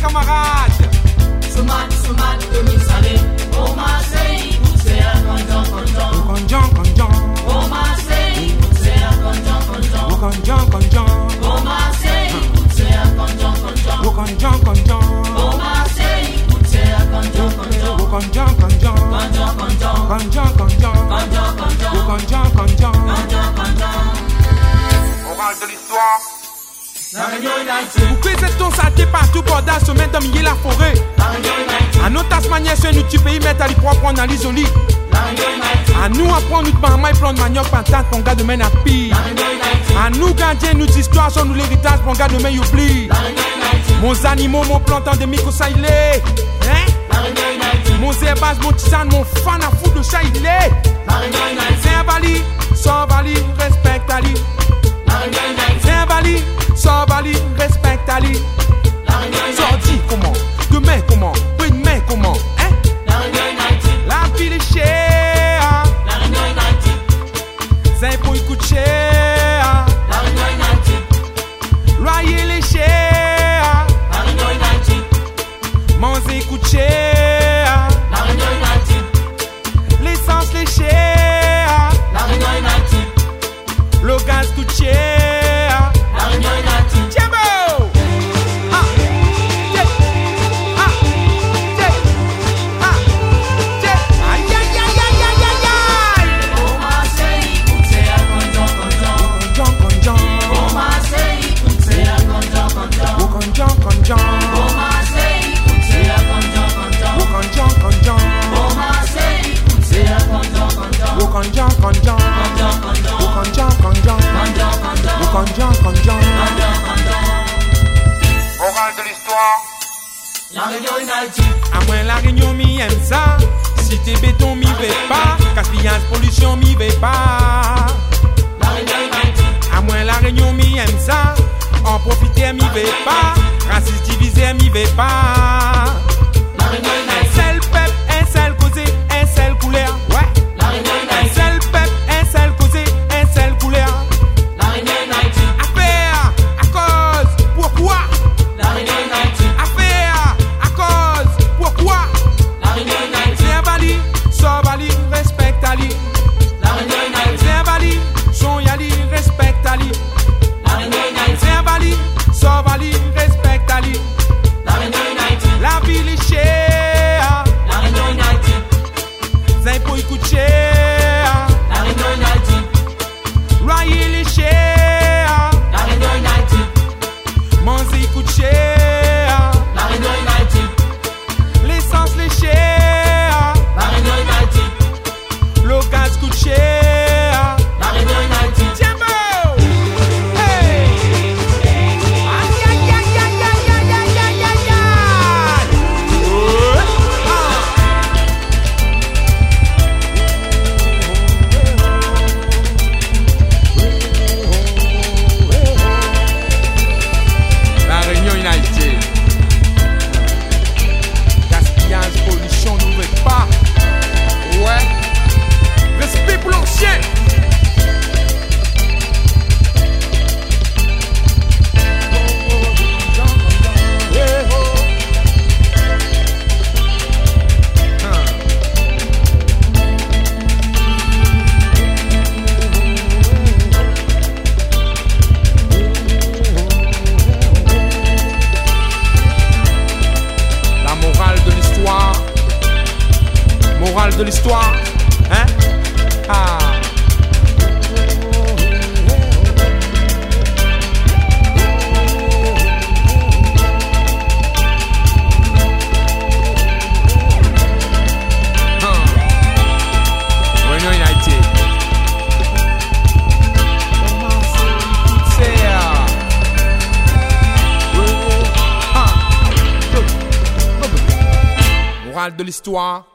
camarades. Sumat, demi salé. Omase, c'est un conjon. Conjon. Omase, c'est un conjon. Conjon. Omase, c'est un conjon. Conjon. Omase, c'est un conjon. Conjon. Oral de l'histoire. Pourquoi c'est ton saleté partout pour la semaine dominée la forêt? À nous Tasmaniens, c'est nous petit pays mettre à l'hypothèse pour analyse isolée. À nous apprendre notre maman et plan de manioc patate pour garder demain à pire. À nous garder notre histoire sur nous l'héritage pour garder demain oublie. Mon animaux, mon plante endémique au Saïlé. Mon zébas, mon tisane, mon fan à fou de Saïlé. C'est un bali, sans bali, respecte Ali. C'est un bali, sans bali, respecte Ali. Sorti comment? Demain comment? Demain comment? La ville est chère. C'est pour écouter cher. Loyer les cher. Manger coûte cher. L'essence les cher. Le gaz coûte cher. Oral de l'histoire. La Réunion United. À moins la Réunion m'y aime ça. Cité béton m'y va pas. Gaspillage pollution m'y va pas. La Réunion United. À moins la Réunion m'y aime ça. En profiter m'y va pas. Raciste divisé m'y va pas. La Réunion United. Un seul peuple, un seul causé, un seul couleur. Ouais. La Réunion Un United. seul peuple, un seul causé, un seul couleur. La Réunion United. Affaire, à cause, pourquoi? La Réunion United. Affaire, à cause, pourquoi? La Réunion United. C'est un bali, sans bali, respecte Ali. La Réunion United. C'est un bali, son yali, respecte Ali. La Réunion United. C'est un bali, sans bali, respecte Ali. La Réunion United. La ville est chère. La Réunion United. C'est pour écouter cher. La Réunion United. Loyer les cher. La Réunion United. Manger coûte cher. La Réunion United. L'essence les cher. La Réunion United. Le gaz coûte cher. La Réunion United. Tiens bon. Hey. Aïe aïe aïe aïe aïe aïe aïe aïe aïe aïe. La Réunion United. Gaspillage, pollution, nous veut pas. Ouais. Respect pour l'ancien. La morale de l'histoire. Morale de l'histoire. Hein? Ah. Réunion United. C'est morale de l'histoire.